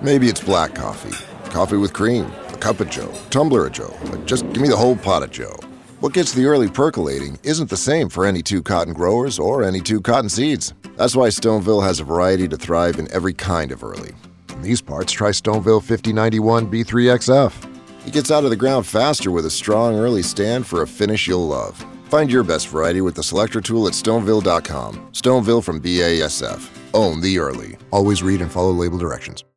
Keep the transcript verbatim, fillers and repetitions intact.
Maybe it's black coffee, coffee with cream, a cup of joe, tumbler of joe, but just give me the whole pot of joe. What gets the early percolating isn't the same for any two cotton growers or any two cotton seeds. That's why Stoneville has a variety to thrive in every kind of early. In these parts, try Stoneville fifty ninety-one B three X F. It gets out of the ground faster with a strong early stand for a finish you'll love. Find your best variety with the selector tool at stoneville dot com. Stoneville from B A S F. Own the early. Always read and follow label directions.